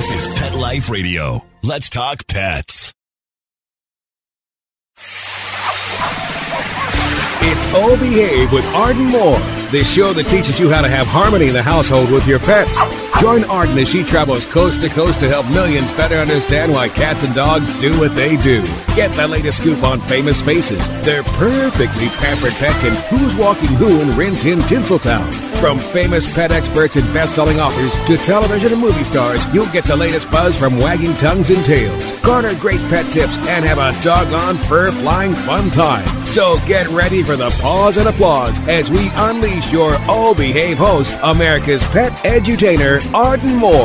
This is Pet Life Radio. Let's talk pets. It's Oh Behave with Arden Moore, the show that teaches you how to have harmony in the household with your pets. Join Arden as she travels coast to coast to help millions better understand why cats and dogs do what they do. Get the latest scoop on famous faces, their perfectly pampered pets, and who's walking who in Rin Tin Tinseltown. From famous pet experts and best-selling authors to television and movie stars, you'll get the latest buzz from wagging tongues and tails. Garner great pet tips and have a doggone fur-flying fun time. So get ready for the pause and applause as we unleash your Oh Behave host, America's pet edutainer, Arden Moore.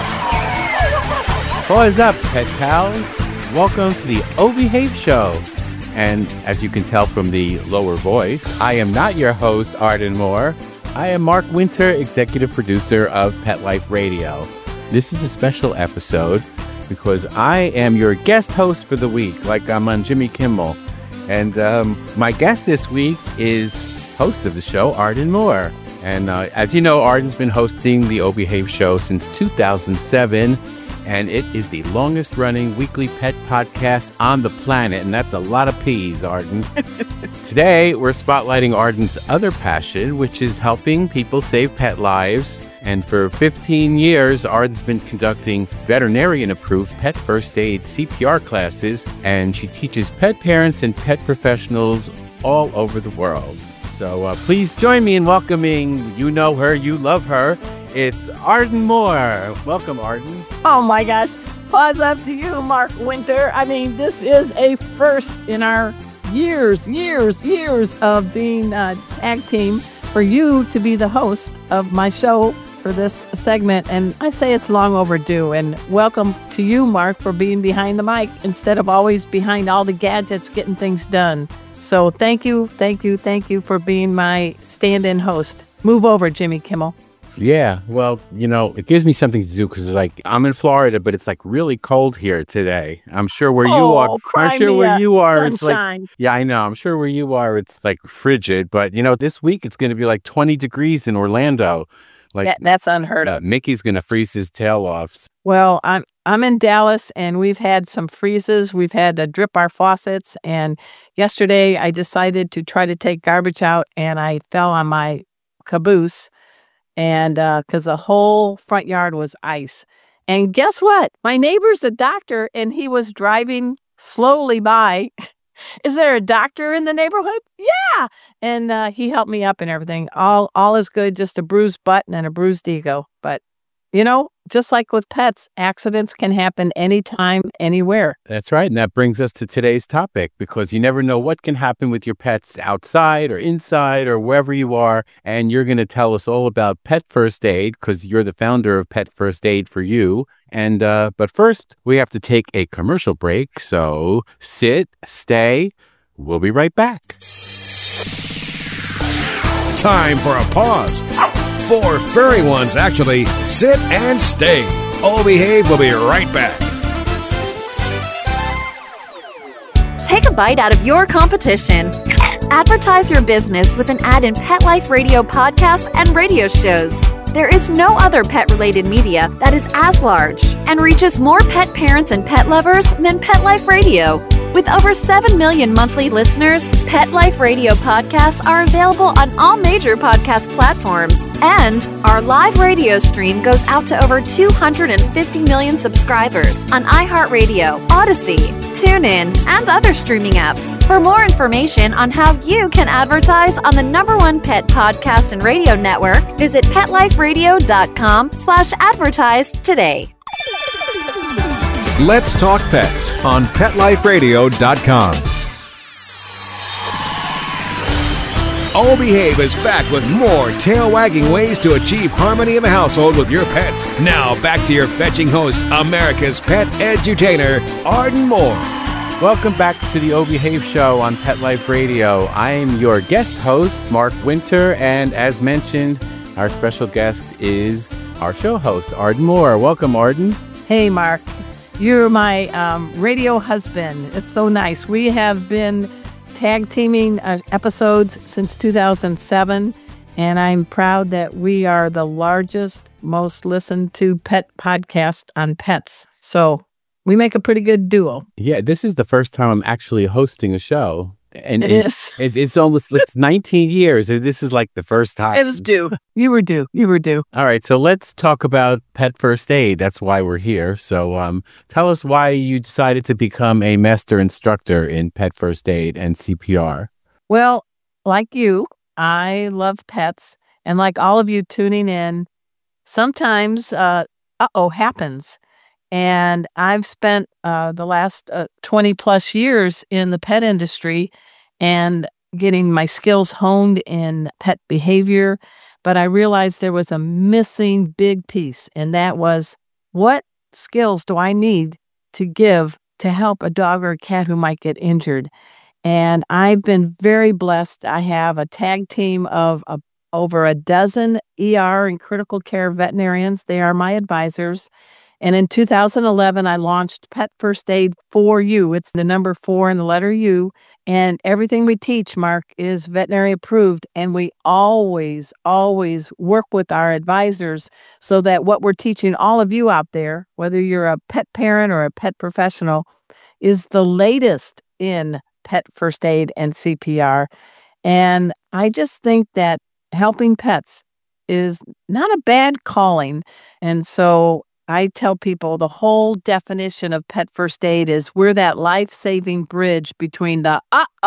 What is up, pet pals? Welcome to the Oh Behave Show. And as you can tell from the lower voice, I am not your host, Arden Moore. I am Mark Winter, executive producer of Pet Life Radio. This is a special episode because I am your guest host for the week, like I'm on Jimmy Kimmel. And my guest this week is host of the show, Arden Moore. And as you know, Arden's been hosting the Oh Behave Show since 2007. And it is the longest running weekly pet podcast on the planet. And that's a lot of P's, Arden. Today, we're spotlighting Arden's other passion, which is helping people save pet lives. And for 15 years, Arden's been conducting veterinarian-approved pet first aid CPR classes. And she teaches pet parents and pet professionals all over the world. So please join me in welcoming, you know her, you love her. It's Arden Moore. Welcome, Arden. Oh my gosh. Pause up to you, Mark Winter. I mean, this is a first in our years of being a tag team for you to be the host of my show for this segment. And I say it's long overdue. And welcome to you, Mark, for being behind the mic instead of always behind all the gadgets getting things done. So thank you for being my stand-in host. Move over, Jimmy Kimmel. Yeah, well, you know, it gives me something to do because, like, I'm in Florida, but it's like really cold here today. I'm sure where you are. I'm sure where you are, sunshine. It's like, yeah, I know. I'm sure where you are, it's like frigid. But you know, this week it's going to be like 20 degrees in Orlando. Like that's unheard of. Mickey's going to freeze his tail off. Well, I'm in Dallas, and we've had some freezes. We've had to drip our faucets, and yesterday I decided to try to take garbage out, and I fell on my caboose. And because the whole front yard was ice. And guess what? My neighbor's a doctor, and he was driving slowly by. Is there a doctor in the neighborhood? Yeah. And he helped me up and everything. All is good, just a bruised butt and a bruised ego. But, you know, just like with pets, accidents can happen anytime, anywhere. That's right. And that brings us to today's topic, because you never know what can happen with your pets outside or inside or wherever you are. And you're going to tell us all about pet first aid, because you're the founder of Pet First Aid for You. And but first, we have to take a commercial break. So sit, stay. We'll be right back. Time for a pause. 4 furry ones, actually. Sit and stay. Oh Behave will be right back. Take a bite out of your competition. Advertise your business with an ad in Pet Life Radio podcasts and radio shows. There is no other pet-related media that is as large and reaches more pet parents and pet lovers than Pet Life Radio. With over 7 million monthly listeners, Pet Life Radio podcasts are available on all major podcast platforms. And our live radio stream goes out to over 250 million subscribers on iHeartRadio, Odyssey, TuneIn, and other streaming apps. For more information on how you can advertise on the #1 pet podcast and radio network, visit PetLifeRadio.com/advertise today. Let's Talk Pets on PetLifeRadio.com. Oh Behave is back with more tail-wagging ways to achieve harmony in the household with your pets. Now back to your fetching host, America's pet edutainer, Arden Moore. Welcome back to the Oh Behave Show on Pet Life Radio. I am your guest host, Mark Winter, and as mentioned, our special guest is our show host, Arden Moore. Welcome, Arden. Hey, Mark. You're my radio husband. It's so nice. We have been tag teaming episodes since 2007, and I'm proud that we are the largest most listened to pet podcast on pets. So we make a pretty good duo. Yeah, this is the first time I'm actually hosting a show. And It is. It's 19 years. And this is like the first time. It was due. You were due. You were due. All right, so let's talk about pet first aid. That's why we're here. So tell us why you decided to become a master instructor in pet first aid and CPR. Well, like you, I love pets. And like all of you tuning in, sometimes happens. And I've spent the last 20 plus years in the pet industry and getting my skills honed in pet behavior. But I realized there was a missing big piece, and that was, what skills do I need to give to help a dog or a cat who might get injured? And I've been very blessed. I have a tag team of over a dozen ER and critical care veterinarians. They are my advisors. And in 2011, I launched Pet First Aid for You. It's the number 4 and the letter U. And everything we teach, Mark, is veterinary approved. And we always, always work with our advisors so that what we're teaching all of you out there, whether you're a pet parent or a pet professional, is the latest in pet first aid and CPR. And I just think that helping pets is not a bad calling. And so I tell people the whole definition of pet first aid is we're that life-saving bridge between the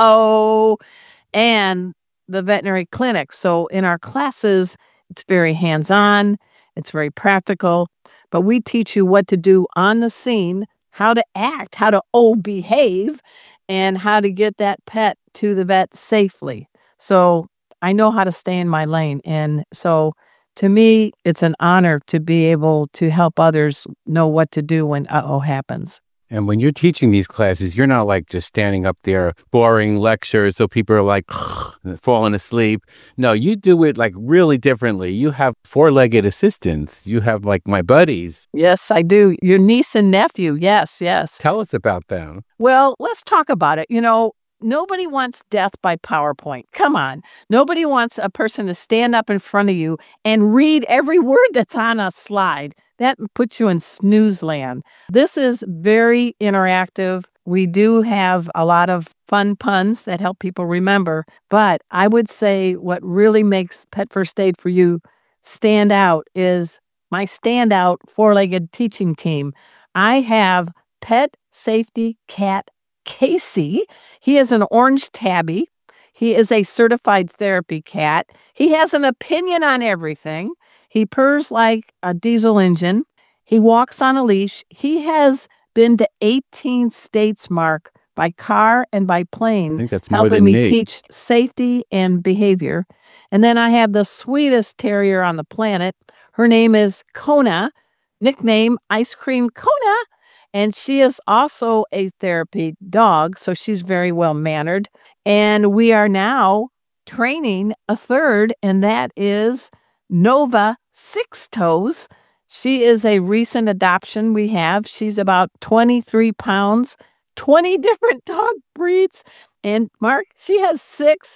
and the veterinary clinic. So in our classes, it's very hands-on, it's very practical, but we teach you what to do on the scene, how to act, how to behave, and how to get that pet to the vet safely. So I know how to stay in my lane. And so to me, it's an honor to be able to help others know what to do when happens. And when you're teaching these classes, you're not like just standing up there, boring lectures so people are like falling asleep. No, you do it like really differently. You have 4-legged assistants. You have like my buddies. Yes, I do. Your niece and nephew. Yes, yes. Tell us about them. Well, let's talk about it. Nobody wants death by PowerPoint. Come on. Nobody wants a person to stand up in front of you and read every word that's on a slide. That puts you in snooze land. This is very interactive. We do have a lot of fun puns that help people remember. But I would say what really makes Pet First Aid for You stand out is my standout 4-legged teaching team. I have Pet Safety Cat Casey. He is an orange tabby. He is a certified therapy cat. He has an opinion on everything. He purrs like a diesel engine. He walks on a leash. He has been to 18 states, Mark, by car and by plane. I think that's more helping than me teach safety and behavior. And then I have the sweetest terrier on the planet. Her name is Kona, nickname Ice Cream Kona. And she is also a therapy dog, so she's very well mannered. And we are now training a third, and that is Nova Six Toes. She is a recent adoption we have. She's about 23 pounds, 20 different dog breeds. And Mark, she has 6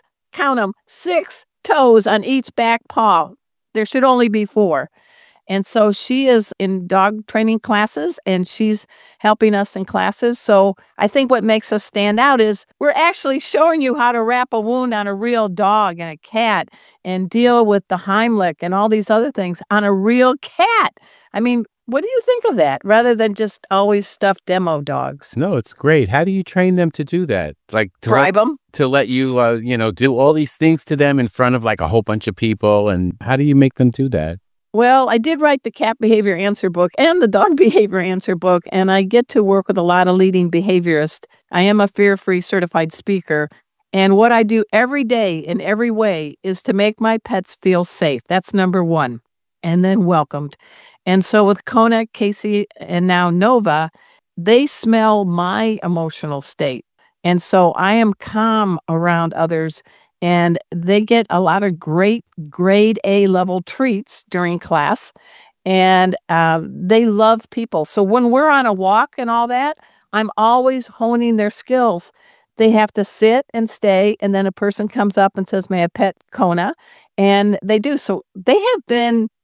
toes on each back paw. There should only be 4. And so she is in dog training classes, and she's helping us in classes. So I think what makes us stand out is we're actually showing you how to wrap a wound on a real dog and a cat and deal with the Heimlich and all these other things on a real cat. I mean, what do you think of that, rather than just always stuffed demo dogs? No, it's great. How do you train them to do that? Like bribe them? To let you, do all these things to them in front of like a whole bunch of people. And how do you make them do that? Well, I did write the cat behavior answer book and the dog behavior answer book, and I get to work with a lot of leading behaviorists. I am a fear-free certified speaker, and what I do every day in every way is to make my pets feel safe. That's number 1, and then welcomed. And so with Kona, Casey, and now Nova, they smell my emotional state. And so I am calm around others. And they get a lot of great grade A level treats during class. And they love people. So when we're on a walk and all that, I'm always honing their skills. They have to sit and stay. And then a person comes up and says, "May I pet Kona?" And they do. So they have been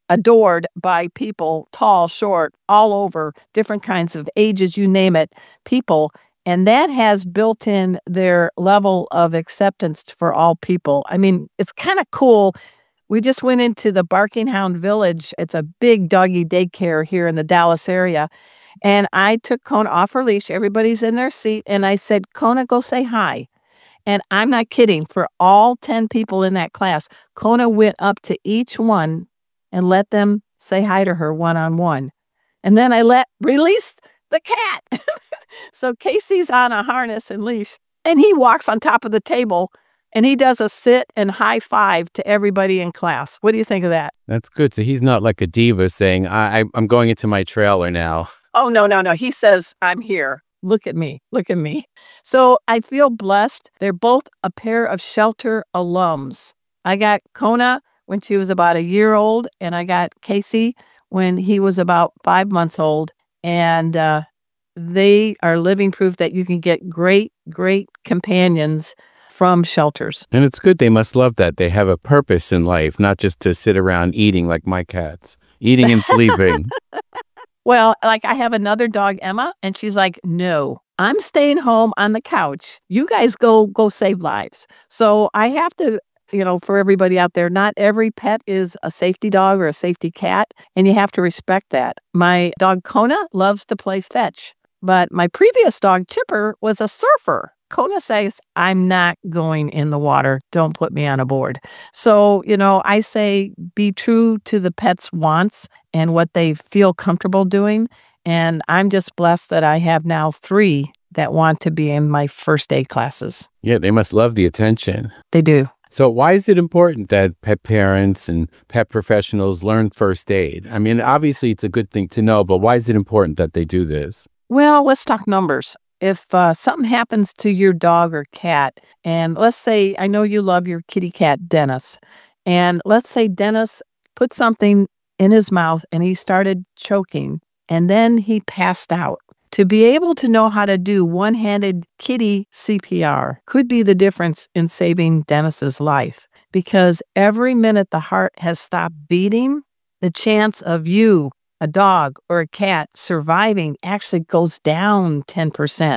adored by people, tall, short, all over, different kinds of ages, you name it, people. And that has built in their level of acceptance for all people. I mean, it's kind of cool. We just went into the Barking Hound Village. It's a big doggy daycare here in the Dallas area. And I took Kona off her leash. Everybody's in their seat. And I said, Kona, go say hi. And I'm not kidding. For all 10 people in that class, Kona went up to each one and let them say hi to her one-on-one. And then I released the cat. So Casey's on a harness and leash, and he walks on top of the table, and he does a sit and high five to everybody in class. What do you think of that? That's good. So he's not like a diva saying, I'm going into my trailer now. Oh, no. He says, I'm here. Look at me. Look at me. So I feel blessed. They're both a pair of shelter alums. I got Kona when she was about a year old, and I got Casey when he was about 5 months old. And they are living proof that you can get great, great companions from shelters. And it's good. They must love that. They have a purpose in life, not just to sit around eating like my cats, eating and sleeping. Well, like I have another dog, Emma, and she's like, no, I'm staying home on the couch. You guys go save lives. So I have to, for everybody out there, not every pet is a safety dog or a safety cat, and you have to respect that. My dog, Kona, loves to play fetch, but my previous dog, Chipper, was a surfer. Kona says, I'm not going in the water. Don't put me on a board. So, I say be true to the pet's wants and what they feel comfortable doing. And I'm just blessed that I have now 3 that want to be in my first aid classes. Yeah, they must love the attention. They do. So why is it important that pet parents and pet professionals learn first aid? I mean, obviously it's a good thing to know, but why is it important that they do this? Well, let's talk numbers. If something happens to your dog or cat, and let's say, I know you love your kitty cat, Dennis, and let's say Dennis put something in his mouth and he started choking, and then he passed out. To be able to know how to do one-handed kitty CPR could be the difference in saving Dennis's life, because every minute the heart has stopped beating, the chance of you, a dog or a cat, surviving actually goes down 10%.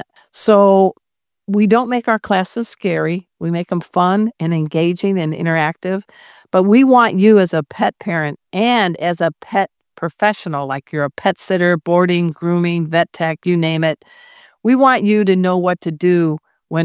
So we don't make our classes scary. We make them fun and engaging and interactive. But we want you as a pet parent and as a pet professional, like you're a pet sitter, boarding, grooming, vet tech, you name it. We want you to know what to do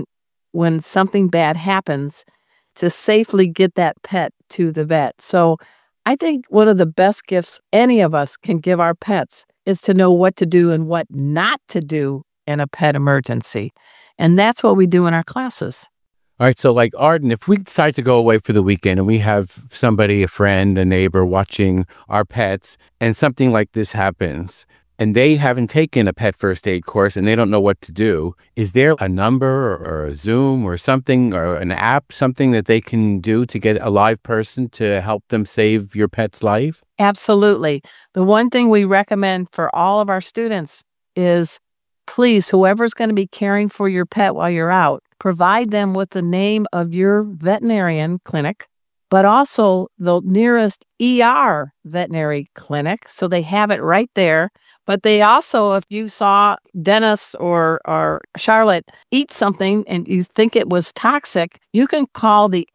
when something bad happens to safely get that pet to the vet. So I think one of the best gifts any of us can give our pets is to know what to do and what not to do in a pet emergency. And that's what we do in our classes. All right. So like Arden, if we decide to go away for the weekend and we have somebody, a friend, a neighbor watching our pets, and something like this happens, and they haven't taken a pet first aid course and they don't know what to do, is there a number or a Zoom or something or an app, something that they can do to get a live person to help them save your pet's life? Absolutely. The one thing we recommend for all of our students is, please, whoever's going to be caring for your pet while you're out, provide them with the name of your veterinarian clinic, but also the nearest ER veterinary clinic, so they have it right there. But they also, if you saw Dennis or Charlotte eat something and you think it was toxic, you can call the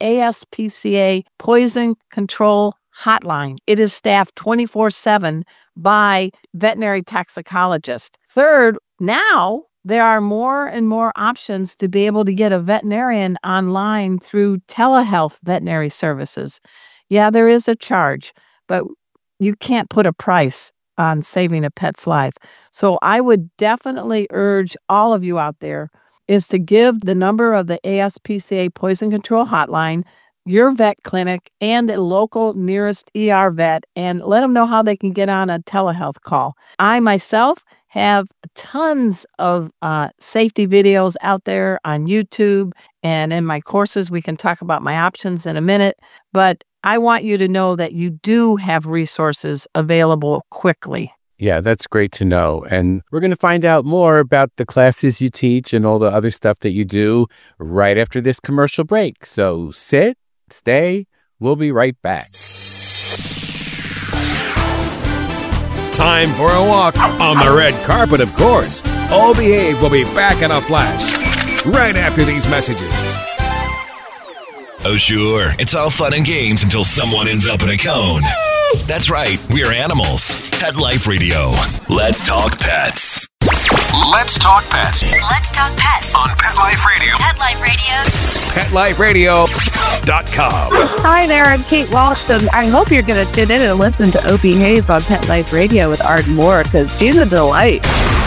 ASPCA Poison Control Hotline. It is staffed 24/7 by veterinary toxicologists. Third, now there are more and more options to be able to get a veterinarian online through telehealth veterinary services. Yeah, there is a charge, but you can't put a price on saving a pet's life. So I would definitely urge all of you out there is to give the number of the ASPCA Poison Control Hotline, your vet clinic, and the local nearest ER vet, and let them know how they can get on a telehealth call. I myself have tons of safety videos out there on YouTube, and in my courses, we can talk about my options in a minute, but I want you to know that you do have resources available quickly. Yeah, that's great to know. And we're going to find out more about the classes you teach and all the other stuff that you do right after this commercial break. So sit, stay, we'll be right back. time for a walk on the red carpet, of course. Oh Behave will be back in a flash right after these messages. Oh, sure. It's all fun and games until someone ends up in a cone. That's right. We are animals. Pet Life Radio. Let's talk pets. Let's talk pets Let's talk pets on Pet Life Radio. Pet Life Radio. PetLifeRadio.com. Hi there, I'm Kate Walston. I hope you're going to tune in and listen to Oh Behave on Pet Life Radio with Arden Moore, because she's a delight.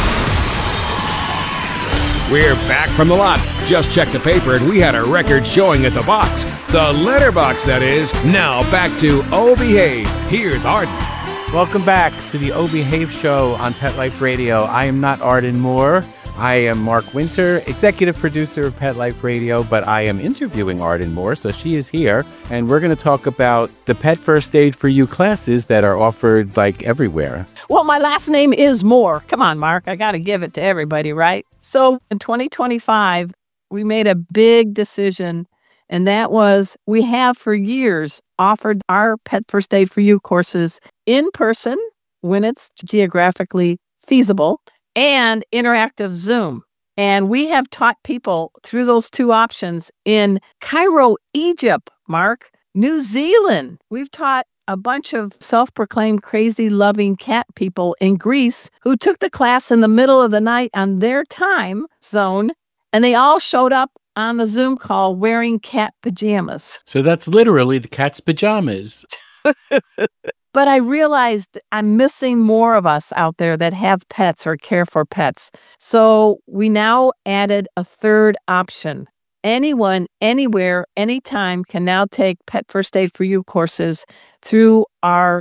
We're back from the lot. Just checked the paper and we had a record showing at the box. The letterbox, that is. Now back to Oh Behave. Here's Arden. Welcome back to the Oh Behave show on Pet Life Radio. I am not Arden Moore. I am Mark Winter, executive producer of Pet Life Radio, but I am interviewing Arden Moore, so she is here. And we're going to talk about the Pet First Aid for You classes that are offered like everywhere. Well, my last name is Moore. Come on, Mark. I got to give it to everybody, right? So in 2025, we made a big decision, and that was we have for years offered our Pet First Aid for You courses in person when it's geographically feasible and interactive Zoom. And we have taught people through those two options in Cairo, Egypt, Mark, New Zealand. We've taught a bunch of self-proclaimed crazy loving cat people in Greece who took the class in the middle of the night on their time zone, and they all showed up on the Zoom call wearing cat pajamas. So that's literally the cat's pajamas. But I realized I'm missing more of us out there that have pets or care for pets. So we now added a third option. Anyone, anywhere, anytime can now take Pet First Aid for You courses through our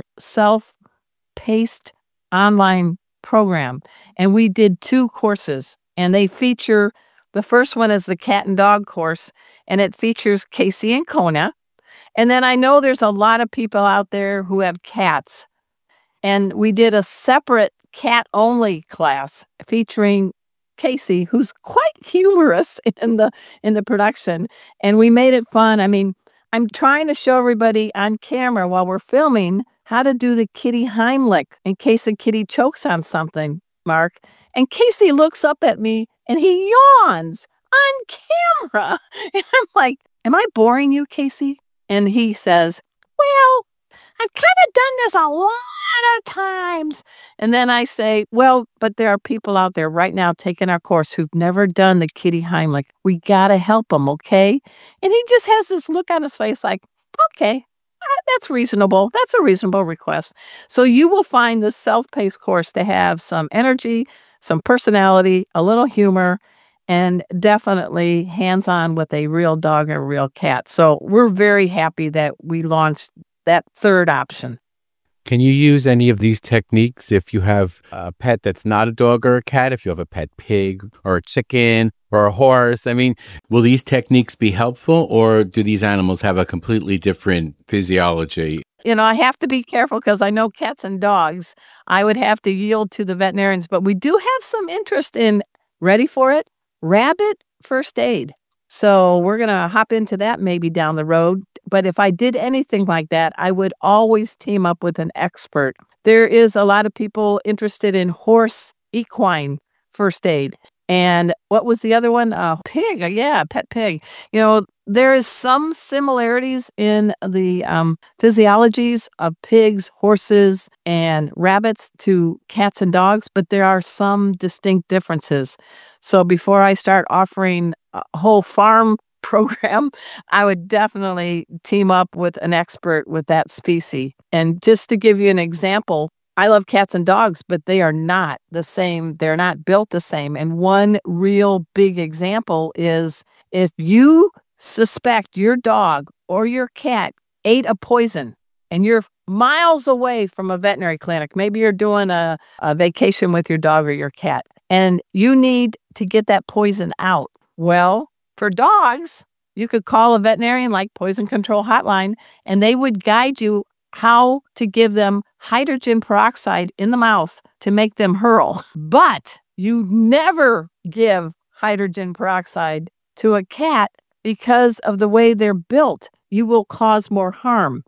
self-paced online program. And we did 2 courses, and they feature, the first one is the cat and dog course, and it features Casey and Kona. And then I know there's a lot of people out there who have cats. And we did a separate cat-only class featuring Casey, who's quite humorous in the production. And we made it fun. I mean, I'm trying to show everybody on camera while we're filming how to do the kitty Heimlich in case a kitty chokes on something, Mark. And Casey looks up at me and he yawns on camera. And I'm like, am I boring you, Casey? And he says, well, I've kind of done this a lot of times. And then I say, well, but there are people out there right now taking our course who've never done the kitty Heimlich. We got to help them, okay? And he just has this look on his face like, okay, that's reasonable. That's a reasonable request. So you will find this self-paced course to have some energy, some personality, a little humor, and definitely hands-on with a real dog and a real cat. So we're very happy that we launched that third option. Can you use any of these techniques if you have a pet that's not a dog or a cat, if you have a pet pig or a chicken or a horse? I mean, will these techniques be helpful, or do these animals have a completely different physiology? You know, I have to be careful because I know cats and dogs. I would have to yield to the veterinarians, but we do have some interest in, ready for it, rabbit first aid. So we're going to hop into that maybe down the road. But if I did anything like that, I would always team up with an expert. There is a lot of people interested in horse equine first aid. And what was the other one? Pig. Yeah, pet pig. You know, there is some similarities in the physiologies of pigs, horses, and rabbits to cats and dogs, but there are some distinct differences. So before I start offering a whole farm program, I would definitely team up with an expert with that species. And just to give you an example, I love cats and dogs, but they are not the same. They're not built the same. And one real big example is if you suspect your dog or your cat ate a poison and you're miles away from a veterinary clinic, maybe you're doing a vacation with your dog or your cat, and you need to get that poison out. Well, for dogs, you could call a veterinarian like Poison Control Hotline, and they would guide you how to give them hydrogen peroxide in the mouth to make them hurl. But you never give hydrogen peroxide to a cat because of the way they're built. You will cause more harm.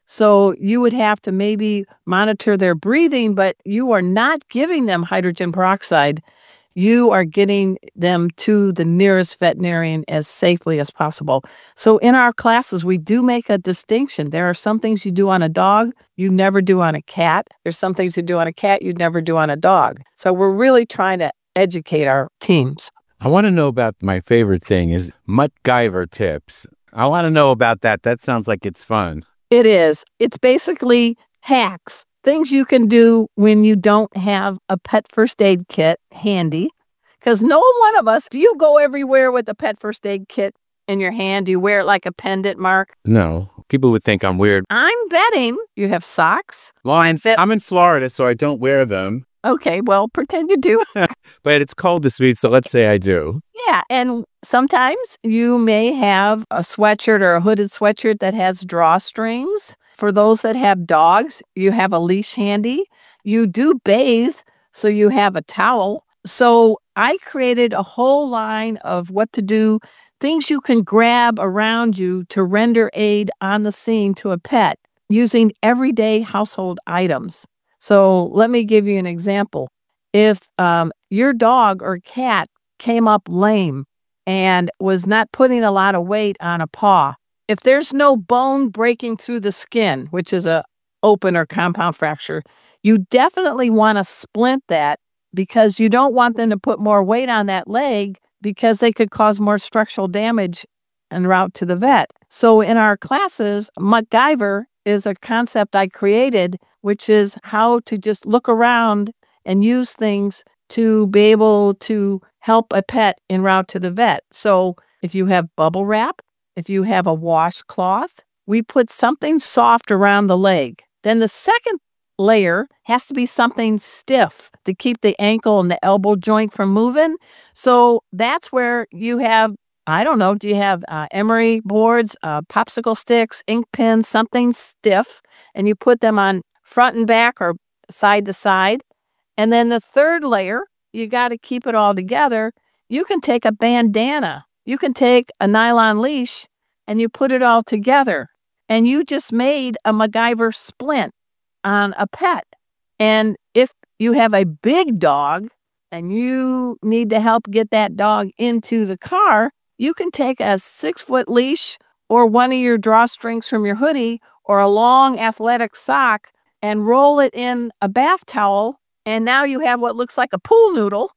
So you would have to maybe monitor their breathing, but you are not giving them hydrogen peroxide. You are getting them to the nearest veterinarian as safely as possible. So in our classes, we do make a distinction. There are some things you do on a dog you never do on a cat. There's some things you do on a cat you never do on a dog. So we're really trying to educate our teams. I want to know about my favorite thing is MacGyver tips. I want to know about that. That sounds like it's fun. It is. It's basically hacks. Things you can do when you don't have a pet first aid kit handy. Because no one of us, do you go everywhere with a pet first aid kit in your hand? Do you wear it like a pendant, Mark? No. People would think I'm weird. I'm betting you have socks. Well, I'm in Florida, so I don't wear them. Okay, well, pretend you do. But it's cold this week, so let's say I do. Yeah, and sometimes you may have a sweatshirt or a hooded sweatshirt that has drawstrings. For those that have dogs, you have a leash handy. You do bathe, so you have a towel. So I created a whole line of what to do, things you can grab around you to render aid on the scene to a pet using everyday household items. So let me give you an example. If your dog or cat came up lame and was not putting a lot of weight on a paw, if there's no bone breaking through the skin, which is a open or compound fracture, you definitely want to splint that because you don't want them to put more weight on that leg because they could cause more structural damage en route to the vet. So in our classes, MacGyver is a concept I created, which is how to just look around and use things to be able to help a pet en route to the vet. So if you have bubble wrap, if you have a washcloth, we put something soft around the leg. Then the second layer has to be something stiff to keep the ankle and the elbow joint from moving. So that's where you have, I don't know, do you have emery boards, popsicle sticks, ink pens, something stiff, and you put them on front and back or side to side. And then the third layer, you got to keep it all together. You can take a bandana. You can take a nylon leash and you put it all together. And you just made a MacGyver splint on a pet. And if you have a big dog and you need to help get that dog into the car, you can take a 6-foot leash or one of your drawstrings from your hoodie or a long athletic sock and roll it in a bath towel. And now you have what looks like a pool noodle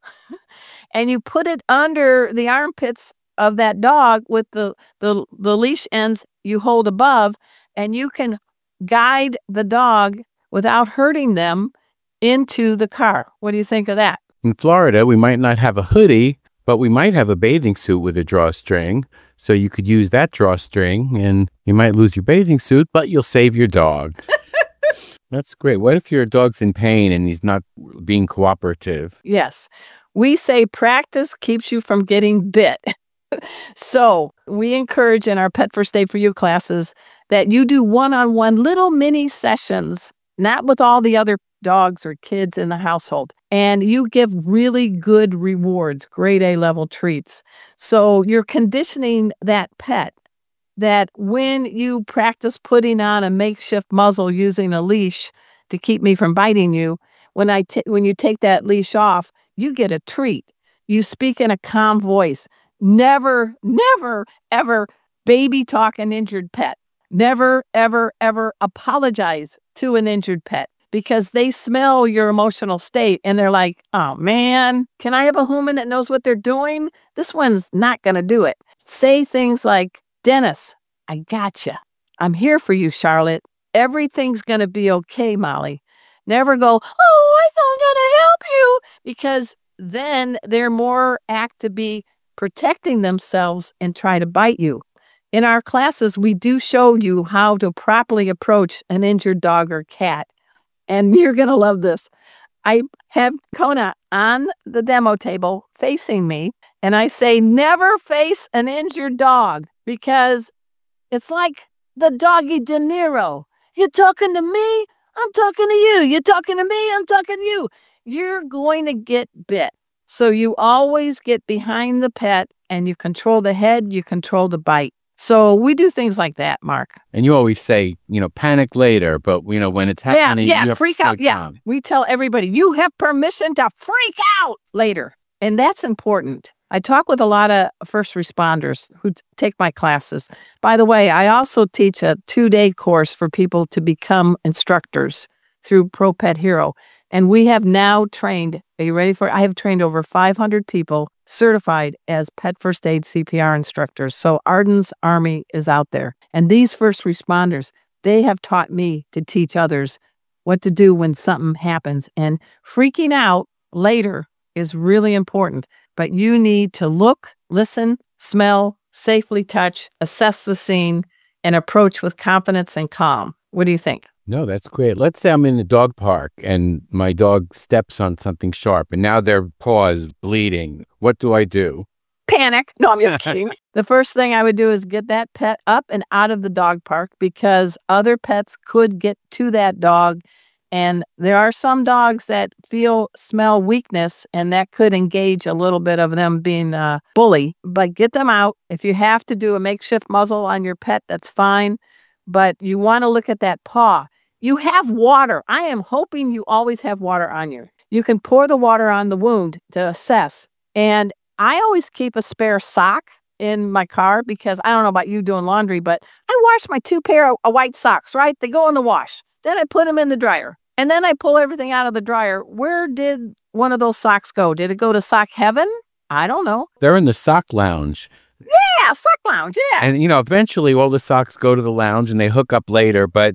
and you put it under the armpits of that dog with the leash ends you hold above, and you can guide the dog without hurting them into the car. What do you think of that? In Florida, we might not have a hoodie, but we might have a bathing suit with a drawstring. So you could use that drawstring and you might lose your bathing suit, but you'll save your dog. That's great. What if your dog's in pain and he's not being cooperative? Yes. We say practice keeps you from getting bit. So we encourage in our Pet First Aid for You classes that you do one-on-one little mini sessions, not with all the other dogs or kids in the household. And you give really good rewards, grade A level treats. So you're conditioning that pet that when you practice putting on a makeshift muzzle using a leash to keep me from biting you, when you take that leash off, you get a treat. You speak in a calm voice. Never, never, ever baby talk an injured pet. Never, ever, ever apologize to an injured pet because they smell your emotional state and they're like, oh man, can I have a human that knows what they're doing? This one's not going to do it. Say things like, Dennis, I gotcha. I'm here for you, Charlotte. Everything's going to be okay, Molly. Never go, oh, I thought I'm going to help you, because then they're more apt to be protecting themselves and try to bite you. In our classes, we do show you how to properly approach an injured dog or cat. And you're going to love this. I have Kona on the demo table facing me, and I say, never face an injured dog, because it's like the doggy De Niro. You're talking to me, I'm talking to you. You're talking to me, I'm talking to you. You're going to get bit. So you always get behind the pet and you control the head, you control the bite. So we do things like that, Mark. And you always say, panic later, but, when it's happening, you have freak to slow out. Yeah, down. we tell everybody, you have permission to freak out later. And that's important. I talk with a lot of first responders who take my classes. By the way, I also teach a 2-day course for people to become instructors through Pro Pet Hero. And we have now trained, are you ready for it? I have trained over 500 people certified as pet first aid CPR instructors. So Arden's Army is out there. And these first responders, they have taught me to teach others what to do when something happens. And freaking out later is really important. But you need to look, listen, smell, safely touch, assess the scene, and approach with confidence and calm. What do you think? No, that's great. Let's say I'm in the dog park and my dog steps on something sharp and now their paw is bleeding. What do I do? Panic. No, I'm just kidding. The first thing I would do is get that pet up and out of the dog park because other pets could get to that dog. And there are some dogs that smell weakness, and that could engage a little bit of them being a bully. But get them out. If you have to do a makeshift muzzle on your pet, that's fine. But you want to look at that paw. You have water. I am hoping you always have water on you. You can pour the water on the wound to assess. And I always keep a spare sock in my car because I don't know about you doing laundry, but I wash my 2 pair of white socks, right? They go in the wash. Then I put them in the dryer. And then I pull everything out of the dryer. Where did one of those socks go? Did it go to sock heaven? I don't know. They're in the sock lounge. Yeah, sock lounge, yeah. And, eventually all the socks go to the lounge and they hook up later. But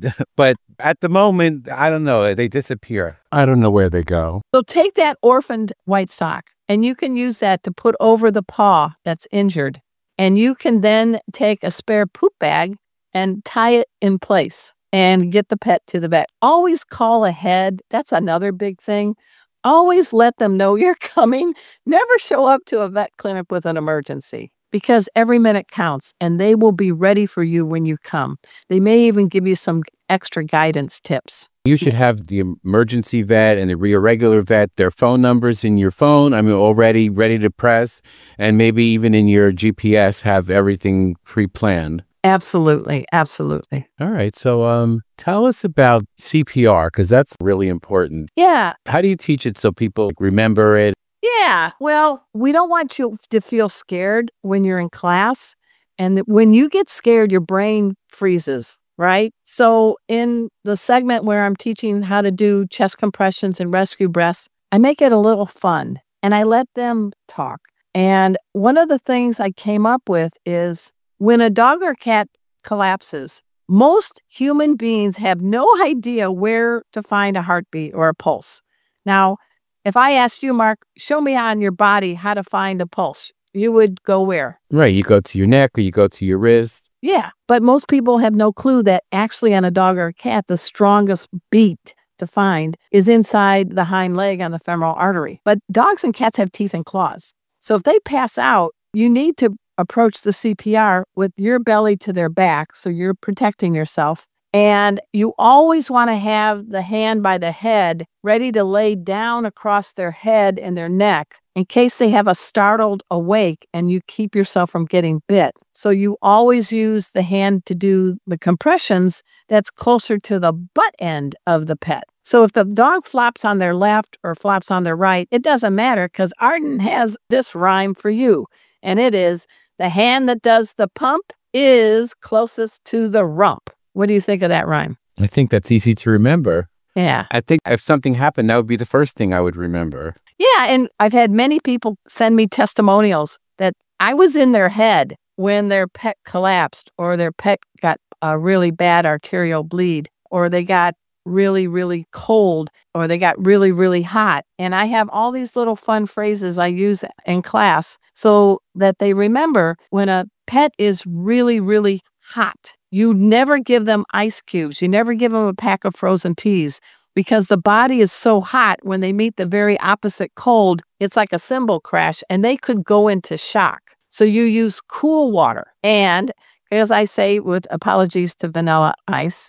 at the moment, I don't know. They disappear. I don't know where they go. So take that orphaned white sock and you can use that to put over the paw that's injured. And you can then take a spare poop bag and tie it in place and get the pet to the vet. Always call ahead. That's another big thing. Always let them know you're coming. Never show up to a vet clinic with an emergency because every minute counts and they will be ready for you when you come. They may even give you some extra guidance tips. You should have the emergency vet and the regular vet, their phone numbers in your phone. Already ready to press, and maybe even in your GPS have everything pre-planned. Absolutely. Absolutely. All right. So tell us about CPR, because that's really important. Yeah. How do you teach it so people remember it? Yeah. Well, we don't want you to feel scared when you're in class. And when you get scared, your brain freezes, right? So in the segment where I'm teaching how to do chest compressions and rescue breaths, I make it a little fun and I let them talk. And one of the things I came up with is when a dog or cat collapses, most human beings have no idea where to find a heartbeat or a pulse. Now, if I asked you, Mark, show me on your body how to find a pulse, you would go where? Right. You go to your neck or you go to your wrist. Yeah. But most people have no clue that actually on a dog or a cat, the strongest beat to find is inside the hind leg on the femoral artery. But dogs and cats have teeth and claws. So if they pass out, you need to approach the CPR with your belly to their back. So you're protecting yourself. And you always want to have the hand by the head ready to lay down across their head and their neck in case they have a startled awake and you keep yourself from getting bit. So you always use the hand to do the compressions that's closer to the butt end of the pet. So if the dog flops on their left or flops on their right, it doesn't matter because Arden has this rhyme for you. And it is, the hand that does the pump is closest to the rump. What do you think of that rhyme? I think that's easy to remember. Yeah. I think if something happened, that would be the first thing I would remember. Yeah. And I've had many people send me testimonials that I was in their head when their pet collapsed or their pet got a really bad arterial bleed or they got really, really cold or they got really, really hot. And I have all these little fun phrases I use in class so that they remember when a pet is really, really hot. You never give them ice cubes. You never give them a pack of frozen peas because the body is so hot when they meet the very opposite cold, it's like a cymbal crash and they could go into shock. So you use cool water. And as I say, with apologies to Vanilla Ice,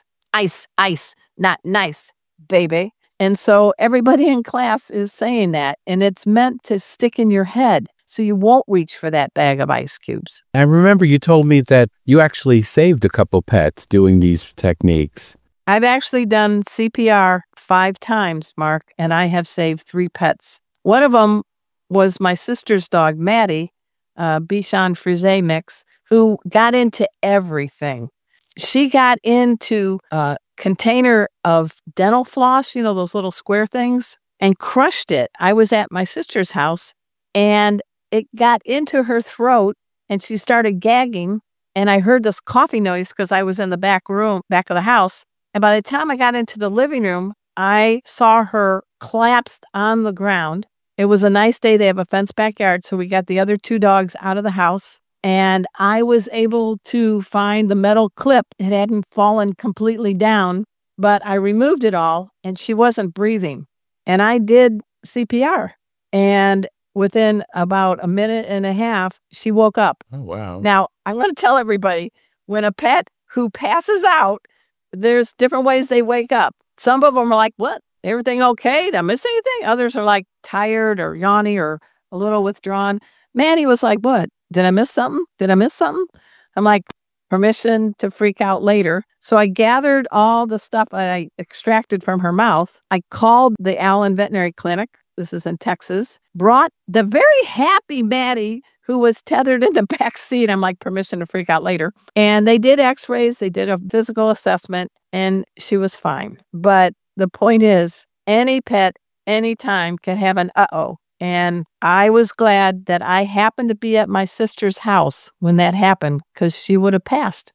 ice, not nice, baby. And so everybody in class is saying that, and it's meant to stick in your head. so you won't reach for that bag of ice cubes. I remember you told me that you actually saved a couple pets doing these techniques. I've actually done CPR 5 times, Mark, and I have saved 3 pets. One of them was my sister's dog, Maddie, Bichon Frise mix, who got into everything. She got into a container of dental floss, those little square things, and crushed it. I was at my sister's house, and it got into her throat, and she started gagging, and I heard this coughing noise because I was in the back of the house. And by the time I got into the living room, I saw her collapsed on the ground. It was a nice day. They have a fenced backyard, so we got the other 2 dogs out of the house. And I was able to find the metal clip. It hadn't fallen completely down, but I removed it all, and she wasn't breathing. And I did CPR. And within about a minute and a half, she woke up. Oh, wow. Now, I'm going to tell everybody, when a pet who passes out, there's different ways they wake up. Some of them are like, what? Everything okay? Did I miss anything? Others are like tired or yawny or a little withdrawn. Maddie was like, what? Did I miss something? Did I miss something? I'm like, permission to freak out later. So I gathered all the stuff I extracted from her mouth. I called the Allen Veterinary Clinic. This is in Texas. Brought the very happy Maddie, who was tethered in the back seat. I'm like, permission to freak out later. And they did x-rays. They did a physical assessment, and she was fine. But the point is, any pet, anytime can have an uh-oh. And I was glad that I happened to be at my sister's house when that happened, because she would have passed.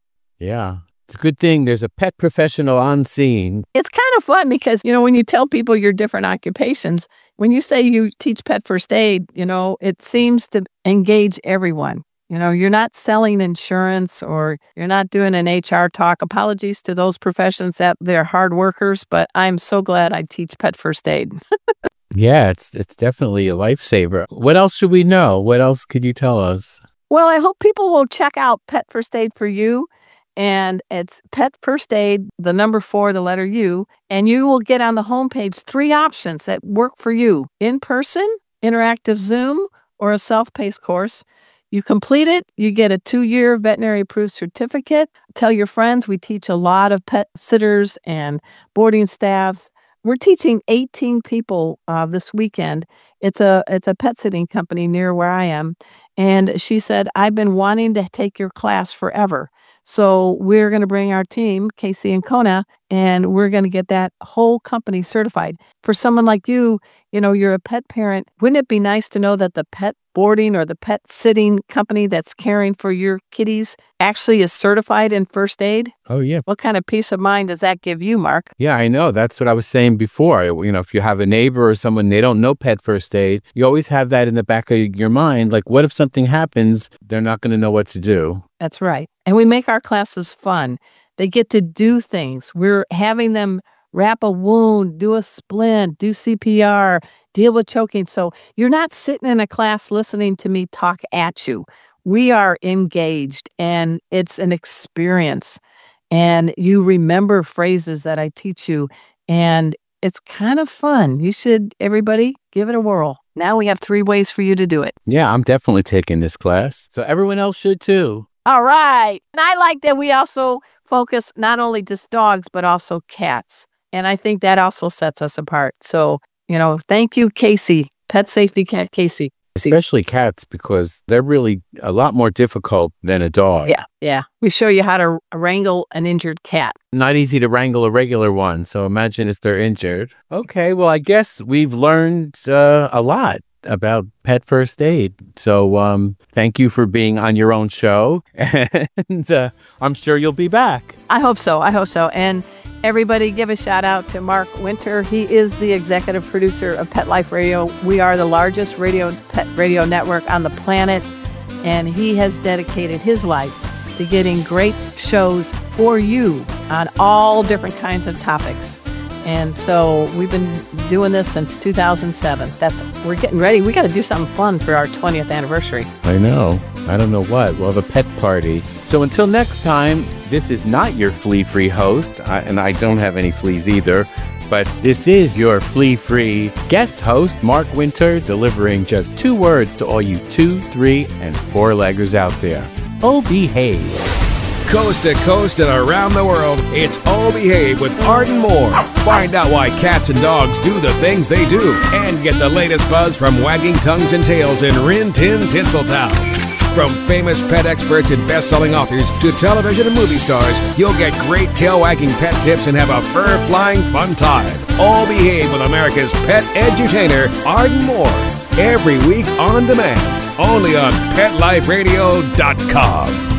Yeah. It's a good thing there's a pet professional on scene. It's kind of fun because, when you tell people your different occupations, when you say you teach pet first aid, it seems to engage everyone. You're not selling insurance, or you're not doing an HR talk. Apologies to those professions that they're hard workers, but I'm so glad I teach pet first aid. Yeah, it's definitely a lifesaver. What else should we know? What else could you tell us? Well, I hope people will check out Pet First Aid for You. And it's Pet First Aid, the number 4, the letter U. And you will get on the homepage 3 options that work for you: in person, interactive Zoom, or a self-paced course. You complete it, you get a 2-year veterinary approved certificate. Tell your friends. We teach a lot of pet sitters and boarding staffs. We're teaching 18 people this weekend. It's a pet sitting company near where I am. And she said, I've been wanting to take your class forever. So we're going to bring our team, Casey and Kona, and we're going to get that whole company certified. For someone like you, you're a pet parent. Wouldn't it be nice to know that the pet boarding or the pet sitting company that's caring for your kitties actually is certified in first aid? Oh, yeah. What kind of peace of mind does that give you, Mark? Yeah, I know. That's what I was saying before. If you have a neighbor or someone, they don't know pet first aid, you always have that in the back of your mind. Like, what if something happens? They're not going to know what to do. That's right. And we make our classes fun. They get to do things. We're having them wrap a wound, do a splint, do CPR, deal with choking. So you're not sitting in a class listening to me talk at you. We are engaged, and it's an experience. And you remember phrases that I teach you, and it's kind of fun. You should, everybody, give it a whirl. Now we have 3 ways for you to do it. Yeah, I'm definitely taking this class. So everyone else should too. All right. And I like that we also focus not only just dogs, but also cats. And I think that also sets us apart. So, thank you, Casey, Pet Safety Cat Casey. Especially cats, because they're really a lot more difficult than a dog. Yeah. We show you how to wrangle an injured cat. Not easy to wrangle a regular one. So imagine if they're injured. Okay, well, I guess we've learned a lot about pet first aid. So thank you for being on your own show. And I'm sure you'll be back. I hope so. And everybody give a shout out to Mark Winter. He is the executive producer of Pet Life Radio. We are the largest pet radio network on the planet. And he has dedicated his life to getting great shows for you on all different kinds of topics. And so we've been doing this since 2007. We're getting ready. We got to do something fun for our 20th anniversary. I know. I don't know what. We'll have a pet party. So until next time, this is not your flea-free host, and I don't have any fleas either. But this is your flea-free guest host, Mark Winter, delivering just 2 words to all you 2, 3, and 4-leggers out there. Oh, behave. Coast to coast and around the world, it's Oh Behave with Arden Moore. Find out why cats and dogs do the things they do and get the latest buzz from wagging tongues and tails in Rin Tin Tinseltown. From famous pet experts and best-selling authors to television and movie stars, you'll get great tail-wagging pet tips and have a fur-flying fun time. All Behave with America's pet edutainer, Arden Moore. Every week on demand, only on PetLifeRadio.com.